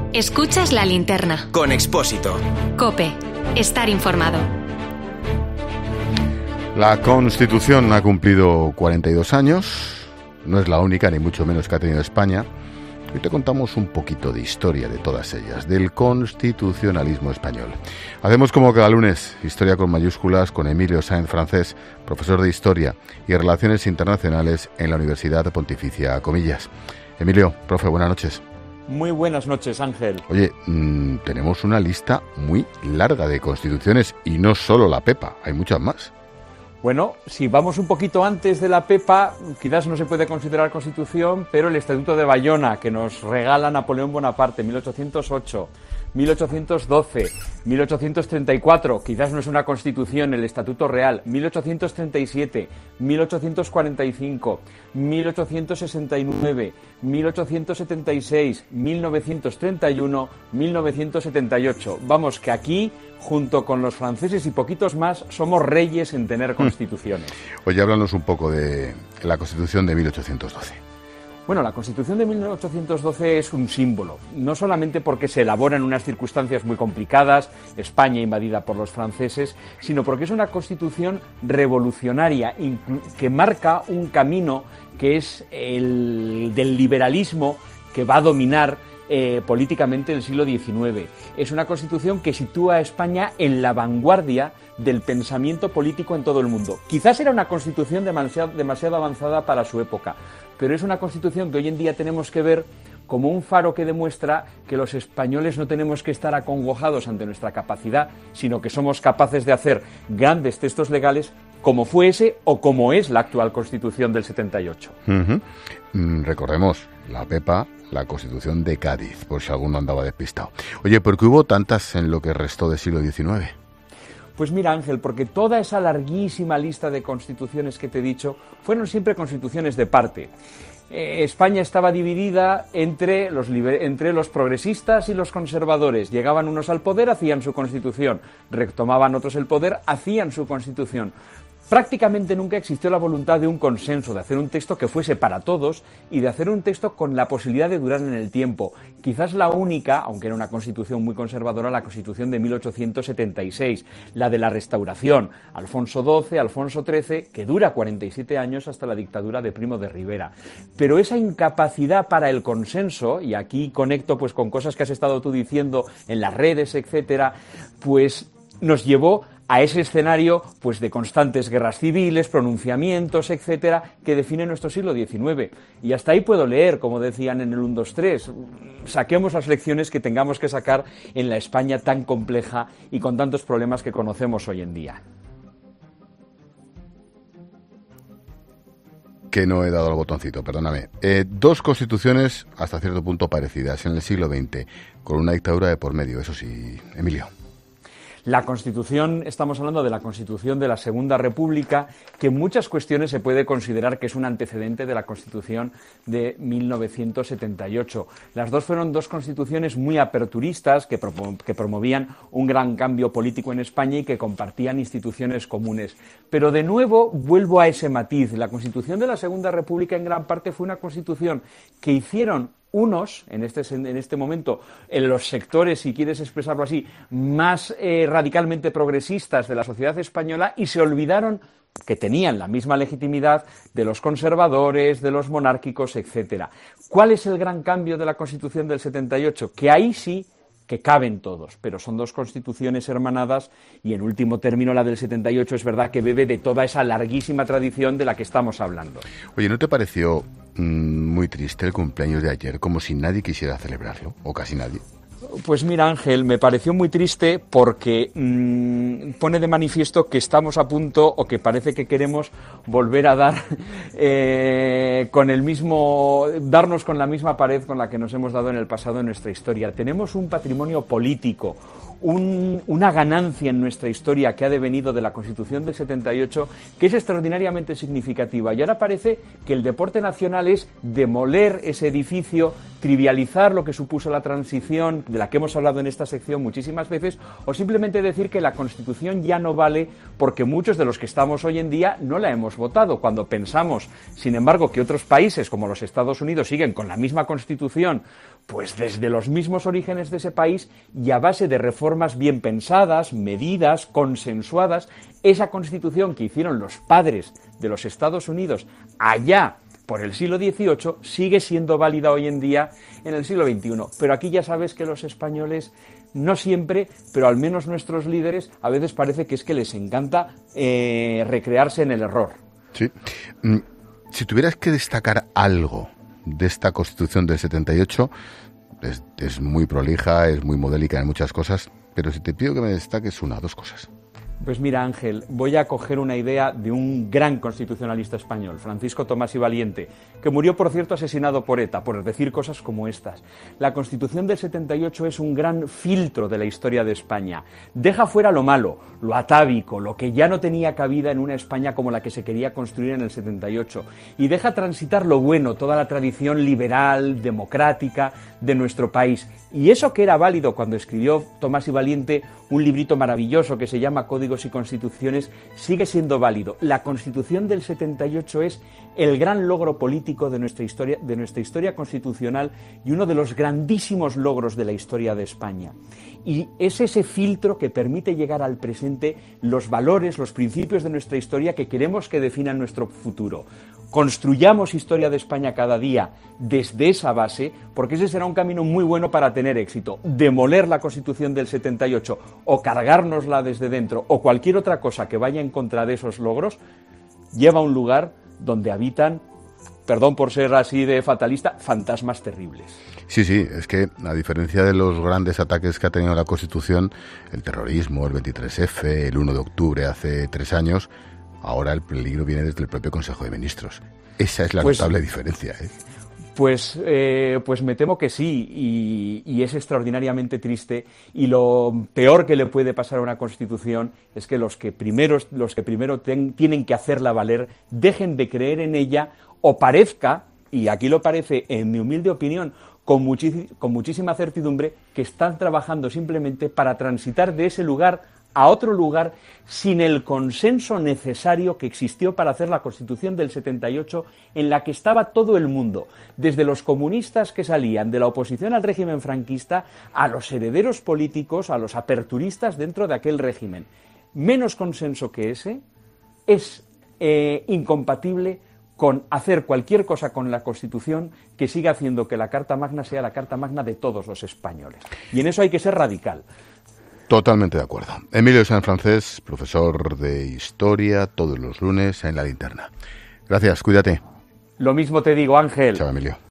Escuchas La Linterna. Con Expósito. COPE. Estar informado. La Constitución ha cumplido 42 años. No es la única, ni mucho menos, que ha tenido España. Hoy te contamos un poquito de historia de todas ellas, del constitucionalismo español. Hacemos como cada lunes, historia con mayúsculas, con Emilio Sáenz Francés, profesor de Historia y Relaciones Internacionales en la Universidad Pontificia Comillas. Emilio, profe, buenas noches. Muy buenas noches, Ángel. Oye, tenemos una lista muy larga de constituciones y no solo la PEPA, hay muchas más. Bueno, si vamos un poquito antes de la PEPA, quizás no se puede considerar constitución, pero el Estatuto de Bayona, que nos regala Napoleón Bonaparte, 1808, 1812, 1834, quizás no es una constitución, el Estatuto Real, 1837, 1845, 1869, 1876, 1931, 1978. Vamos, que aquí, junto con los franceses y poquitos más, somos reyes en tener constituciones. Oye, háblanos un poco de la Constitución de 1812. Bueno, la Constitución de 1812 es un símbolo, no solamente porque se elabora en unas circunstancias muy complicadas, España invadida por los franceses, sino porque es una Constitución revolucionaria que marca un camino que es el del liberalismo que va a dominar políticamente el siglo XIX. Es una Constitución que sitúa a España en la vanguardia del pensamiento político en todo el mundo. Quizás era una Constitución demasiado avanzada para su época, pero es una Constitución que hoy en día tenemos que ver como un faro que demuestra que los españoles no tenemos que estar acongojados ante nuestra capacidad, sino que somos capaces de hacer grandes textos legales como fue ese o como es la actual Constitución del 78. Recordemos, la PEPA, la Constitución de Cádiz, por si alguno andaba despistado. Oye, ¿por qué hubo tantas en lo que restó del siglo XIX? Pues mira, Ángel, porque toda esa larguísima lista de constituciones que te he dicho fueron siempre constituciones de parte. España estaba dividida entre los progresistas y los conservadores. Llegaban unos al poder, hacían su constitución. Retomaban otros el poder, hacían su constitución. Prácticamente nunca existió la voluntad de un consenso, de hacer un texto que fuese para todos y de hacer un texto con la posibilidad de durar en el tiempo. Quizás la única, aunque era una constitución muy conservadora, la Constitución de 1876, la de la Restauración, Alfonso XII, Alfonso XIII, que dura 47 años hasta la dictadura de Primo de Rivera. Pero esa incapacidad para el consenso, y aquí conecto pues con cosas que has estado tú diciendo en las redes, etcétera, pues nos llevó a ese escenario pues de constantes guerras civiles, pronunciamientos, etcétera, que define nuestro siglo XIX. Y hasta ahí puedo leer, como decían en el 1, 2, 3. Saquemos las lecciones que tengamos que sacar en la España tan compleja y con tantos problemas que conocemos hoy en día. Que no he dado el botoncito, perdóname. Dos constituciones hasta cierto punto parecidas en el siglo XX, con una dictadura de por medio, eso sí, Emilio. La Constitución, estamos hablando de la Constitución de la Segunda República, que en muchas cuestiones se puede considerar que es un antecedente de la Constitución de 1978. Las dos fueron dos constituciones muy aperturistas que promovían un gran cambio político en España y que compartían instituciones comunes. Pero de nuevo vuelvo a ese matiz. La Constitución de la Segunda República en gran parte fue una constitución que hicieron unos, en este momento, en los sectores, si quieres expresarlo así, más radicalmente progresistas de la sociedad española y se olvidaron que tenían la misma legitimidad de los conservadores, de los monárquicos, etcétera. ¿Cuál es el gran cambio de la Constitución del 78? Que ahí sí que caben todos, pero son dos constituciones hermanadas y en último término la del 78 es verdad que bebe de toda esa larguísima tradición de la que estamos hablando. Oye, ¿no te pareció muy triste el cumpleaños de ayer, como si nadie quisiera celebrarlo, o casi nadie? Pues mira, Ángel, me pareció muy triste porque pone de manifiesto que estamos a punto, o que parece que queremos volver a dar darnos con la misma pared con la que nos hemos dado en el pasado en nuestra historia. Tenemos un patrimonio político, una ganancia en nuestra historia que ha devenido de la Constitución del 78 que es extraordinariamente significativa. Y ahora parece que el deporte nacional es demoler ese edificio trivializar lo que supuso la transición, de la que hemos hablado en esta sección muchísimas veces, o simplemente decir que la Constitución ya no vale porque muchos de los que estamos hoy en día no la hemos votado. Cuando pensamos, sin embargo, que otros países como los Estados Unidos siguen con la misma Constitución, pues desde los mismos orígenes de ese país y a base de reformas bien pensadas, medidas, consensuadas, esa Constitución que hicieron los padres de los Estados Unidos allá por el siglo XVIII sigue siendo válida hoy en día en el siglo XXI. Pero aquí ya sabes que los españoles, no siempre, pero al menos nuestros líderes, a veces parece que es que les encanta recrearse en el error. Sí. Si tuvieras que destacar algo de esta Constitución del 78, es muy prolija, es muy modélica en muchas cosas, pero si te pido que me destaques una o dos cosas. Pues mira, Ángel, voy a coger una idea de un gran constitucionalista español, Francisco Tomás y Valiente, que murió, por cierto, asesinado por ETA, por decir cosas como estas. La Constitución del 78 es un gran filtro de la historia de España. Deja fuera lo malo, lo atávico, lo que ya no tenía cabida en una España como la que se quería construir en el 78, y deja transitar lo bueno, toda la tradición liberal, democrática de nuestro país. Y eso que era válido cuando escribió Tomás y Valiente un librito maravilloso que se llama Códigos y Constituciones, sigue siendo válido. La Constitución del 78 es el gran logro político de nuestra historia constitucional y uno de los grandísimos logros de la historia de España. Y es ese filtro que permite llegar al presente los valores, los principios de nuestra historia que queremos que definan nuestro futuro. Construyamos historia de España cada día desde esa base, porque ese será un camino muy bueno para tener éxito. Demoler la Constitución del 78 o cargárnosla desde dentro o cualquier otra cosa que vaya en contra de esos logros, lleva a un lugar donde habitan, perdón por ser así de fatalista, fantasmas terribles. Sí, es que a diferencia de los grandes ataques que ha tenido la Constitución, el terrorismo, el 23F, el 1 de octubre hace 3 años, ahora el peligro viene desde el propio Consejo de Ministros. Esa es la notable diferencia, ¿eh? Pues me temo que sí, y es extraordinariamente triste, y lo peor que le puede pasar a una Constitución es que los que primero tienen que hacerla valer dejen de creer en ella, o parezca, y aquí lo parece en mi humilde opinión, con muchísima certidumbre, que están trabajando simplemente para transitar de ese lugar a otro lugar sin el consenso necesario que existió para hacer la Constitución del 78, en la que estaba todo el mundo, desde los comunistas que salían de la oposición al régimen franquista a los herederos políticos, a los aperturistas dentro de aquel régimen. Menos consenso que ese es incompatible con hacer cualquier cosa con la Constitución que siga haciendo que la Carta Magna sea la Carta Magna de todos los españoles. Y en eso hay que ser radical. Totalmente de acuerdo. Emilio Sanfrancés, profesor de Historia, todos los lunes en La Linterna. Gracias, cuídate. Lo mismo te digo, Ángel. Chao, Emilio.